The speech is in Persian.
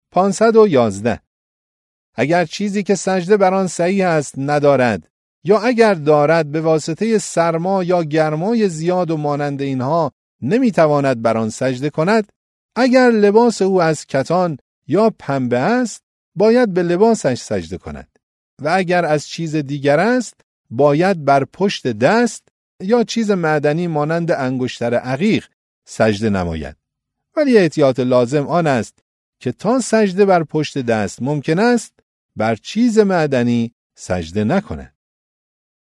511. اگر چیزی که سجده بر آن صحیح است ندارد، یا اگر دارد به واسطه سرما یا گرمای زیاد و مانند اینها نمیتواند بر آن سجده کند، اگر لباس او از کتان یا پنبه است، باید به لباسش سجده کند. و اگر از چیز دیگر است، باید بر پشت دست یا چیز معدنی مانند انگشتر عقیق سجده نماید. ولی احتیاط لازم آن است که تا سجده بر پشت دست ممکن است، بر چیز معدنی سجده نکند.